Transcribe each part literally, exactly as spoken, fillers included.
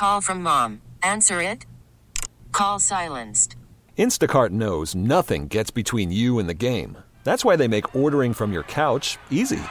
Call from mom. Answer it. Call silenced. Instacart knows nothing gets between you and the game. That's why they make ordering from your couch easy.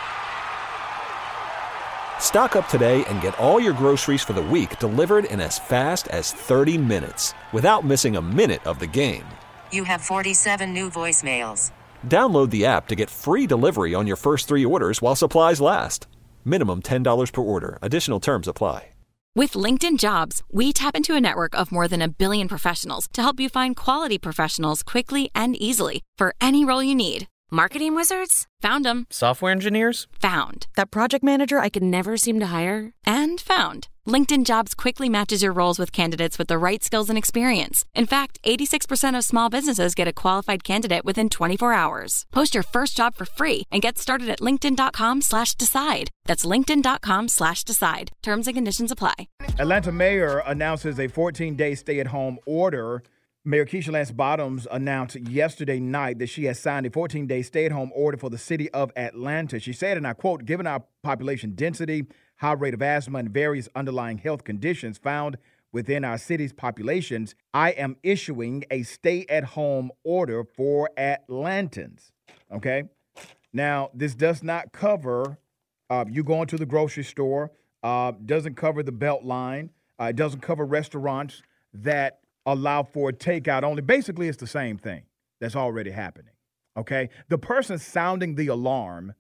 Stock up today and get all your groceries for the week delivered in as fast as thirty minutes without missing a minute of the game. You have forty-seven new voicemails. Download the app to get free delivery on your first three orders while supplies last. Minimum ten dollars per order. Additional terms apply. With LinkedIn Jobs, we tap into a network of more than a billion professionals to help you find quality professionals quickly and easily for any role you need. Marketing wizards? Found them. Software engineers? Found. That project manager I could never seem to hire? And found. LinkedIn Jobs quickly matches your roles with candidates with the right skills and experience. In fact, eighty-six percent of small businesses get a qualified candidate within twenty-four hours. Post your first job for free and get started at linkedin.com slash decide. That's linkedin.com slash decide. Terms and conditions apply. Atlanta mayor announces a fourteen-day stay-at-home order. Mayor Keisha Lance Bottoms announced yesterday night that she has signed a fourteen-day stay-at-home order for the city of Atlanta. She said, and I quote, "Given our population density, high rate of asthma, and various underlying health conditions found within our city's populations, I am issuing a stay-at-home order for Atlantans." Okay? Now, this does not cover uh, you going to the grocery store, uh, doesn't cover the Beltline, uh, it doesn't cover restaurants that allow for takeout only. Basically, it's the same thing that's already happening, okay? The person sounding the alarm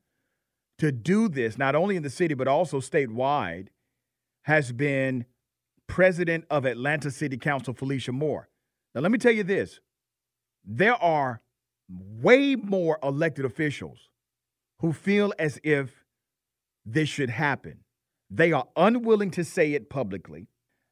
to do this, not only in the city but also statewide, has been President of Atlanta City Council, Felicia Moore. Now, let me tell you this. There are way more elected officials who feel as if this should happen. They are unwilling to say it publicly.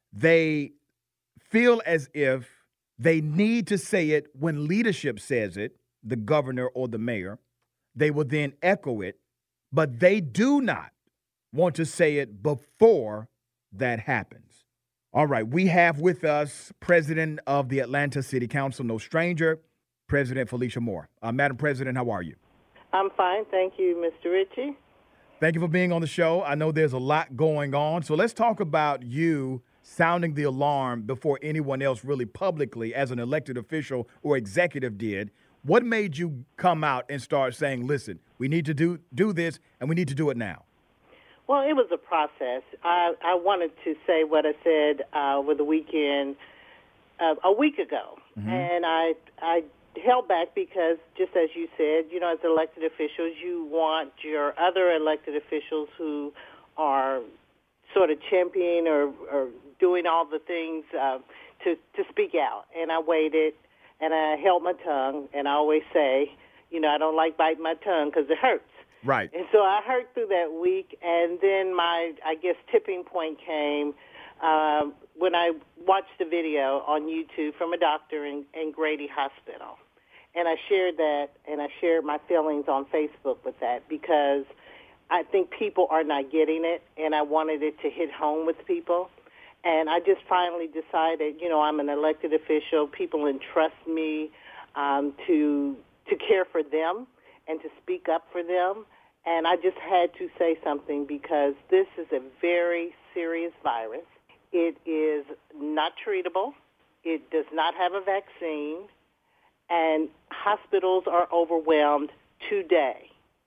They feel as if they need to say it when leadership says it, the governor or the mayor. They will then echo it, but they do not want to say it before that happens. All right, we have with us President of the Atlanta City Council, no stranger, President Felicia Moore. Uh, Madam President, how are you? I'm fine, thank you, Mister Ritchie. Thank you for being on the show. I know there's a lot going on, so let's talk about you sounding the alarm before anyone else really publicly as an elected official or executive did. What made you come out and start saying, listen, we need to do do this and we need to do it now? Well, it was a process. I, I wanted to say what I said uh, over the weekend uh, a week ago. Mm-hmm. And I, I held back because, just as you said, you know, as elected officials, you want your other elected officials who are sort of championing or, or doing all the things uh, to, to speak out. And I waited, and I held my tongue, and I always say, you know, I don't like biting my tongue because it hurts. Right. And so I hurt through that week, and then my, I guess, tipping point came uh, when I watched a video on YouTube from a doctor in, in Grady Hospital. And I shared that, and I shared my feelings on Facebook with that because I think people are not getting it, and I wanted it to hit home with people. And I just finally decided, you know, I'm an elected official. People entrust me um, to to care for them and to speak up for them. And I just had to say something because this is a very serious virus. It is not treatable. It does not have a vaccine. And hospitals are overwhelmed today.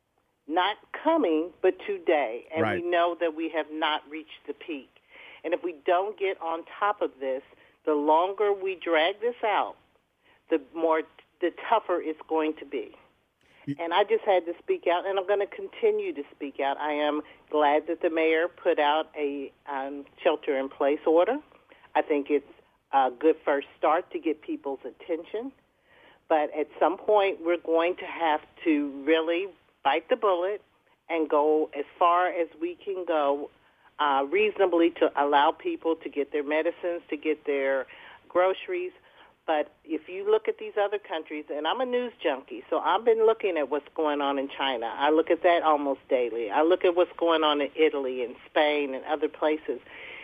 Not coming, but today. And right. we know that we have not reached the peak. And if we don't get on top of this, the longer we drag this out, the more, the tougher it's going to be. And I just had to speak out, and I'm going to continue to speak out. I am glad that the mayor put out a um, shelter-in-place order. I think it's a good first start to get people's attention. But at some point, we're going to have to really bite the bullet and go as far as we can go uh, reasonably to allow people to get their medicines, to get their groceries. But if you look at these other countries, and I'm a news junkie, so I've been looking at what's going on in China. I look at that almost daily. I look at what's going on in Italy and Spain and other places.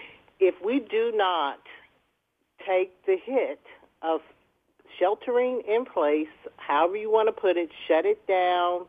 If we do not take the hit of sheltering in place, however you want to put it, shut it down,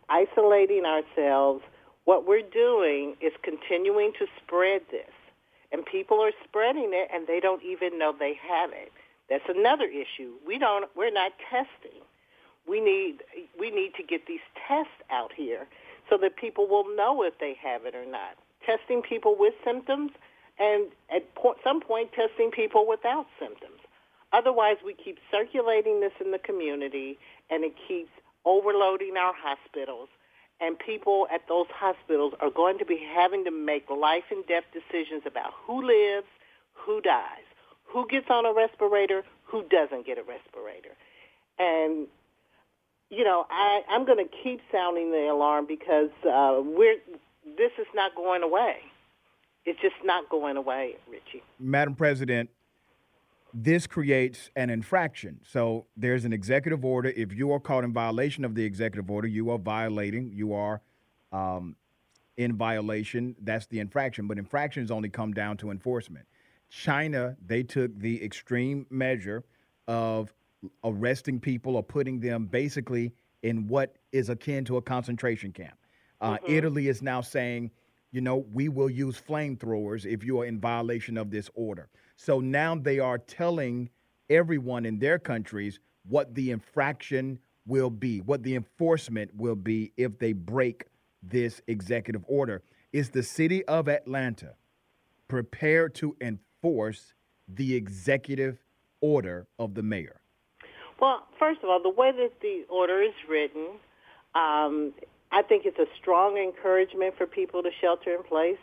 isolating ourselves, what we're doing is continuing to spread this. and people are spreading it, and they don't even know they have it. That's another issue. We don't. We're not testing. We need we need to get these tests out here so that people will know if they have it or not. Testing people with symptoms, and at po- some point testing people without symptoms. Otherwise, we keep circulating this in the community, and it keeps overloading our hospitals. And people at those hospitals are going to be having to make life and death decisions about who lives, who dies, who gets on a respirator, who doesn't get a respirator. And, you know, I, I'm going to keep sounding the alarm because uh, we're this is not going away. It's just not going away, Richie. Madam President, this creates an infraction. So there's an executive order. If you are caught in violation of the executive order, you are violating, you are um, in violation. That's the infraction. But infractions only come down to enforcement. China, they took the extreme measure of arresting people or putting them basically in what is akin to a concentration camp. Uh, mm-hmm. Italy is now saying, you know, we will use flamethrowers if you are in violation of this order. So now they are telling everyone in their countries what the infraction will be, what the enforcement will be if they break this executive order. Is the city of Atlanta prepared to enforce the executive order of the mayor? Well, first of all, the way that the order is written, um, I think it's a strong encouragement for people to shelter in place.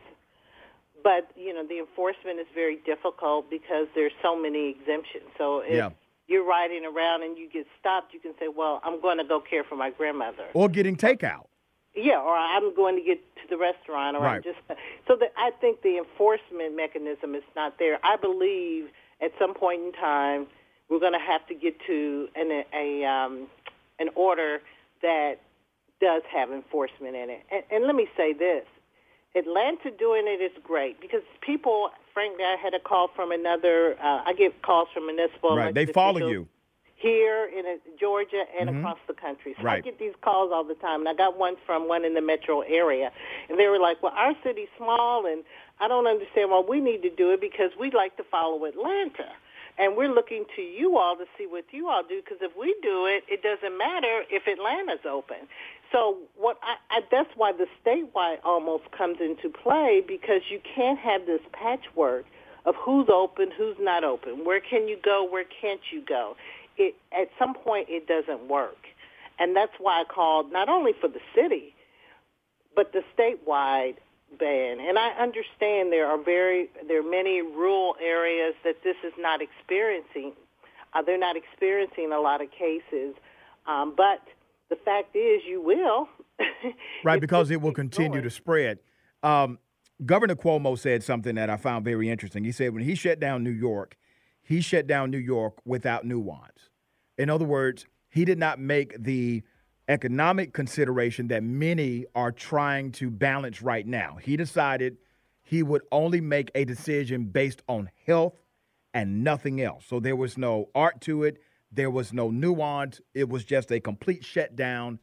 But, you know, the enforcement is very difficult because there's so many exemptions. So if yeah. you're riding around and you get stopped, you can say, well, I'm going to go care for my grandmother. Or getting takeout. Yeah, or I'm going to get to the restaurant. Or right. I'm just So that I think the enforcement mechanism is not there. I believe at some point in time we're going to have to get to an, a, um, an order that does have enforcement in it. And, and let me say this. Atlanta doing it is great because people, frankly, I had a call from another, uh, I get calls from municipal. Right, they follow you. Here in uh, Georgia and mm-hmm. across the country. So right. I get these calls all the time, and I got one from one in the metro area. And they were like, well, our city's small, and I don't understand why we need to do it because we'd like to follow Atlanta. And we're looking to you all to see what you all do, because if we do it, it doesn't matter if Atlanta's open. So what I, I, that's why the statewide almost comes into play, because you can't have this patchwork of who's open, who's not open. Where can you go? Where can't you go? It, at some point, it doesn't work. And that's why I called not only for the city, but the statewide ban. And I understand there are very there are many rural areas that this is not experiencing. Uh, they're not experiencing a lot of cases. Um, but the fact is, you will. Right, because it will continue to spread. Um, Governor Cuomo said something that I found very interesting. He said when he shut down New York, he shut down New York without nuance. In other words, he did not make the economic consideration that many are trying to balance right now. He decided he would only make a decision based on health and nothing else. So there was no art to it. There was no nuance. It was just a complete shutdown.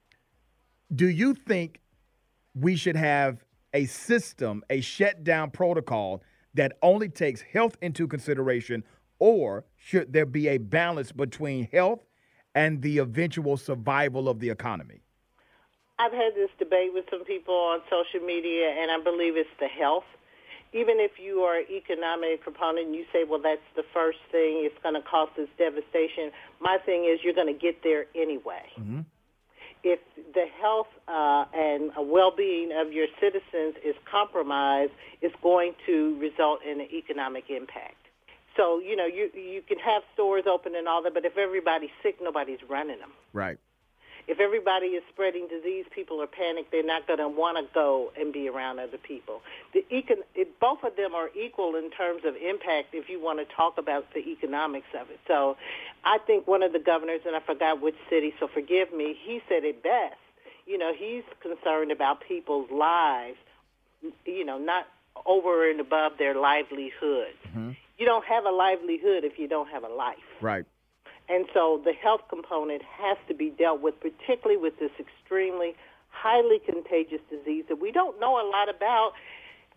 Do you think we should have a system, a shutdown protocol that only takes health into consideration, or should there be a balance between health and the eventual survival of the economy? I've had this debate with some people on social media, and I believe it's the health. Even if you are an economic proponent and you say, well, that's the first thing, it's going to cause this devastation, my thing is you're going to get there anyway. Mm-hmm. If the health uh, and well-being of your citizens is compromised, it's going to result in an economic impact. So, you know, you you can have stores open and all that, but if everybody's sick, nobody's running them. Right. If everybody is spreading disease, people are panicked. They're not going to want to go and be around other people. The econ- it, both of them are equal in terms of impact if you want to talk about the economics of it. So I think one of the governors, and I forgot which city, so forgive me, he said it best. You know, he's concerned about people's lives, you know, not over and above their livelihood. Mm-hmm. You don't have a livelihood if you don't have a life. Right. And so the health component has to be dealt with, particularly with this extremely highly contagious disease that we don't know a lot about.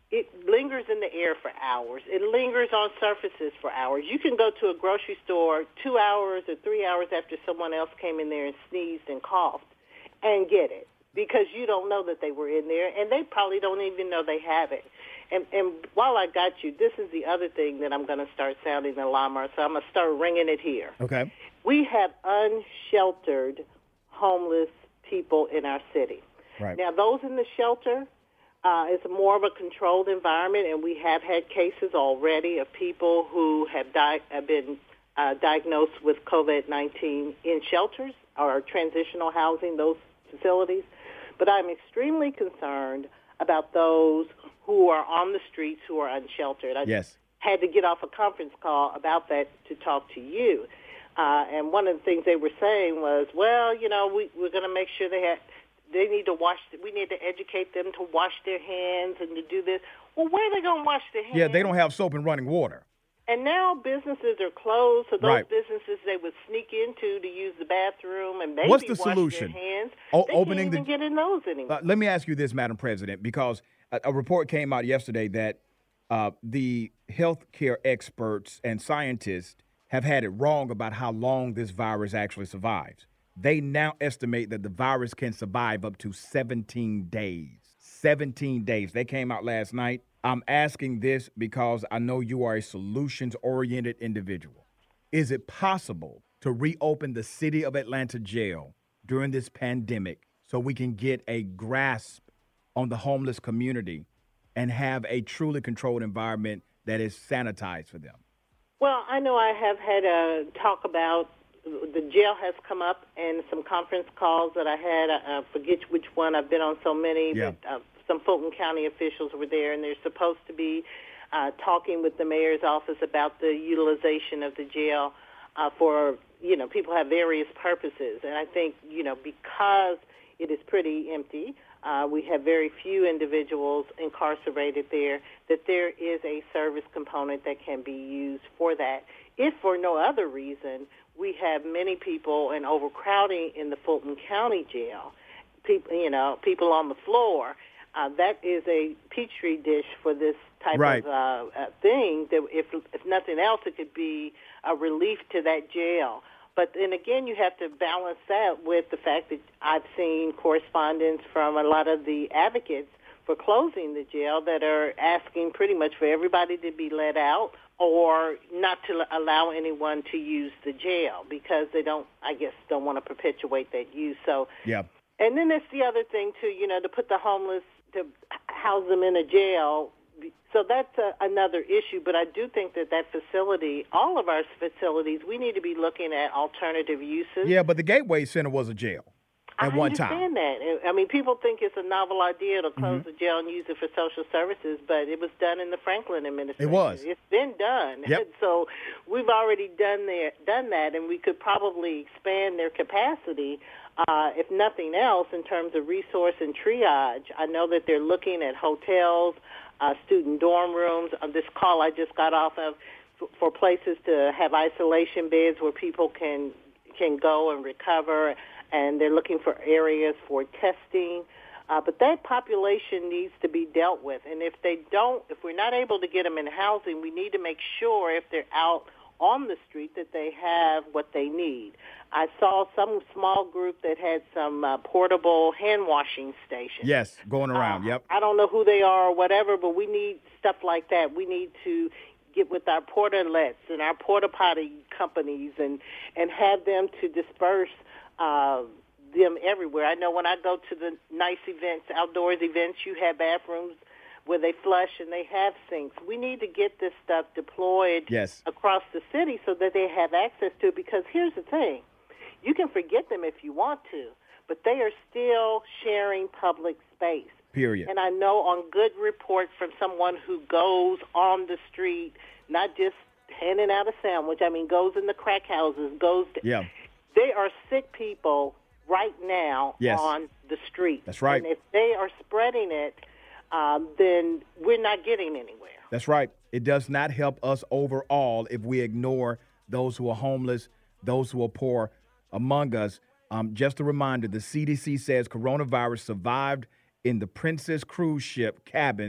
it lingers in the air for hours. It lingers on surfaces for hours. You can go to a grocery store two hours or three hours after someone else came in there and sneezed and coughed and get it because you don't know that they were in there, and they probably don't even know they have it. And, and while I got you, this is the other thing that I'm going to start sounding the alarm on, so I'm going to start ringing it here. Okay. We have unsheltered homeless people in our city. Right. Now, those in the shelter, uh, it's more of a controlled environment, and we have had cases already of people who have, di- have been uh, diagnosed with COVID nineteen in shelters or transitional housing, those facilities. But I'm extremely concerned about those who are on the streets who are unsheltered. I yes. had to get off a conference call about that to talk to you. Uh, and one of the things they were saying was, well, you know, we, we're going to make sure they have, they need to wash, we need to educate them to wash their hands and to do this. Well, where are they going to wash their hands? Yeah, they don't have soap and running water. And now businesses are closed, so those right. businesses they would sneak into to use the bathroom and maybe What's the wash solution? their hands. O- they opening can't even the, get in those anymore. Uh, let me ask you this, Madam President, because a, a report came out yesterday that uh, the healthcare experts and scientists have had it wrong about how long this virus actually survives. They now estimate that the virus can survive up to seventeen days. seventeen days. They came out last night. I'm asking this because I know you are a solutions-oriented individual. Is it possible to reopen the City of Atlanta jail during this pandemic so we can get a grasp on the homeless community and have a truly controlled environment that is sanitized for them? Well, I know I have had a talk about the jail has come up in some conference calls that I had. I, I forget which one. I've been on so many, yeah. but uh, some Fulton County officials were there, and they're supposed to be uh, talking with the mayor's office about the utilization of the jail uh, for, you know, people have various purposes. And I think, you know, because it is pretty empty, uh, we have very few individuals incarcerated there, that there is a service component that can be used for that. If for no other reason, we have many people and overcrowding in the Fulton County jail, people, you know, people on the floor. Uh, that is a petri dish for this type right. of uh, uh, thing. That if, if nothing else, it could be a relief to that jail. But then again, you have to balance that with the fact that I've seen correspondence from a lot of the advocates for closing the jail that are asking pretty much for everybody to be let out or not to allow anyone to use the jail because they don't, I guess, don't want to perpetuate that use. So, yeah. And then there's the other thing, too, you know, to put the homeless, to house them in a jail. So that's a, another issue. But I do think that that facility, all of our facilities, we need to be looking at alternative uses. Yeah, but the Gateway Center was a jail at I one time. I understand that. I mean, people think it's a novel idea to close Mm-hmm. the jail and use it for social services, but it was done in the Franklin administration. It was. It's been done. Yep. So we've already done there, done that, and we could probably expand their capacity, uh, if nothing else, in terms of resource and triage. I know that they're looking at hotels, uh, student dorm rooms. On this call I just got off of, f- for places to have isolation beds where people can can go and recover, and they're looking for areas for testing. Uh, but that population needs to be dealt with. And if they don't, if we're not able to get them in housing, we need to make sure if they're out on the street that they have what they need. I saw some small group that had some uh, portable hand washing stations. Yes, going around, Uh, yep. I don't know who they are or whatever, but we need stuff like that. We need to get with our portalets and our porta potty companies and, and have them to disperse uh, them everywhere. I know when I go to the nice events, outdoors events, you have bathrooms where they flush and they have sinks. We need to get this stuff deployed yes. across the city so that they have access to it, because here's the thing. You can forget them if you want to, but they are still sharing public space. Period. And I know on good report from someone who goes on the street, not just handing out a sandwich, I mean, goes in the crack houses, goes to, yeah. they are sick people right now yes. on the street. That's right. And if they are spreading it, um, then we're not getting anywhere. That's right. It does not help us overall if we ignore those who are homeless, those who are poor among us. Um, just a reminder, the C D C says coronavirus survived in the Princess cruise ship cabins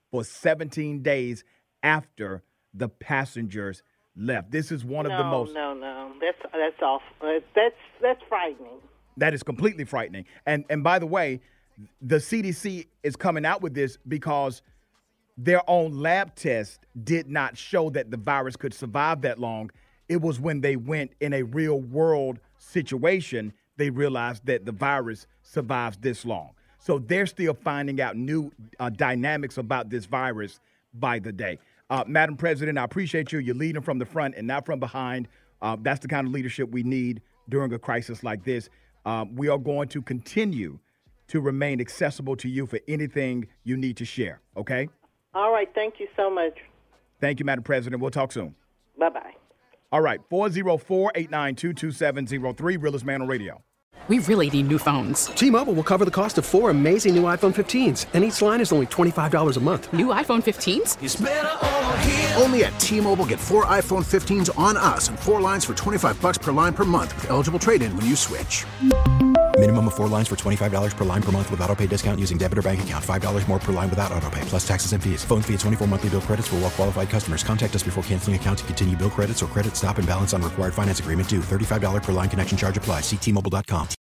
for seventeen days after the passengers left. This is one no, of the most. No, no, no. That's that's awful. That's that's frightening. That is completely frightening. And and by the way, the C D C is coming out with this because their own lab test did not show that the virus could survive that long. It was when they went in a real world situation, they realized that the virus survives this long. So they're still finding out new uh, dynamics about this virus by the day. Uh, Madam President, I appreciate you. You're leading from the front and not from behind. Uh, that's the kind of leadership we need during a crisis like this. Uh, we are going to continue to remain accessible to you for anything you need to share, okay? All right. Thank you so much. Thank you, Madam President. We'll talk soon. Bye-bye. All right. four oh four, eight nine two, two seven oh three, Realest Man on Radio. We really need new phones. T-Mobile will cover the cost of four amazing new iPhone fifteens, and each line is only twenty-five dollars a month. New iPhone fifteens? It's better over here. Only at T-Mobile, get four iPhone fifteens on us and four lines for twenty-five bucks per line per month with eligible trade-in when you switch. Minimum of four lines for twenty-five dollars per line per month with autopay discount using debit or bank account. five dollars more per line without autopay, plus taxes and fees. Phone fee at twenty-four monthly bill credits for well-qualified customers. Contact us before canceling account to continue bill credits or credit stop and balance on required finance agreement due. thirty-five dollars per line connection charge applies. See T Mobile dot com.